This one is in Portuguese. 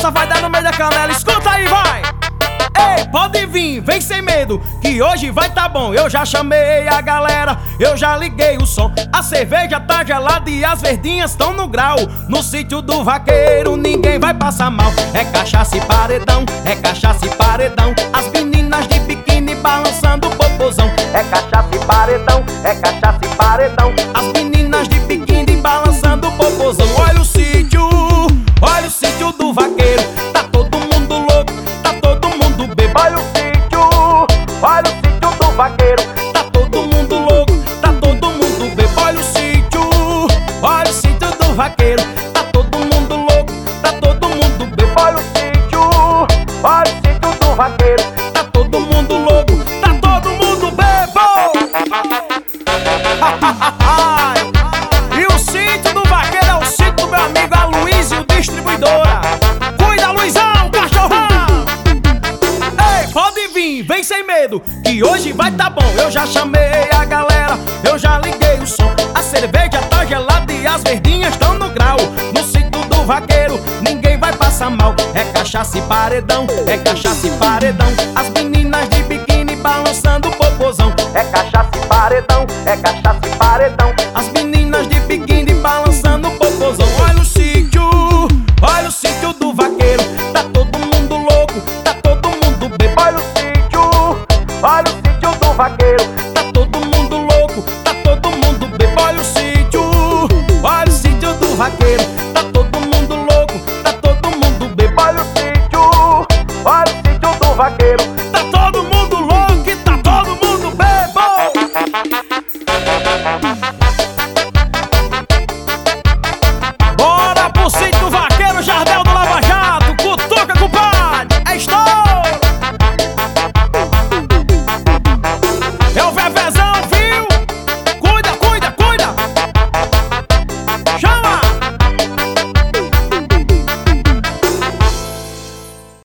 essa vai dar no meio da canela. Escuta aí, vai! Ei, pode vir, vem sem medo, que hoje vai tá bom. Eu já chamei a galera, eu já liguei o som. A cerveja tá gelada e as verdinhas tão no grau. No sítio do vaqueiro ninguém vai passar mal. É cachaça e paredão, é cachaça e paredão. As meninas de biquíni balançando o popozão. É cachaça e paredão, é cachaça e paredão. As meninas de biquíni balançando o popozão. Olha o sítio do vaqueiro. Tá todo mundo louco, tá todo mundo bebo. Olha o sítio do vaqueiro. Tá todo mundo louco, tá todo mundo bebo. Olha o sítio do vaqueiro. Tá todo mundo louco, tá todo mundo bebo. Olha o sítio do vaqueiro. Tá todo mundo louco, tá todo mundo bebo. E o sítio do vaqueiro é o sítio do meu amigo Aloysio Distribuidora. Cuida, Luizão, cachorrão! Ei, pode vir, vem sem medo, que hoje vai tá bom. Eu já chamei a galera, eu já liguei o som. A cerveja tá gelada e as verdinhas tão no grau. No sítio do vaqueiro ninguém vai passar mal. É cachaça e paredão, é cachaça e paredão. As meninas de biquíni balançando o popozão. É cachaça e paredão, é cachaça e paredão. As meninas de biquíni balançando o popozão. Olha o sítio do vaqueiro. Tá todo mundo louco, tá todo mundo bebo. Olha o sítio do vaqueiro. Tá todo mundo louco, tá todo mundo bebo. Olha o sítio do vaqueiro.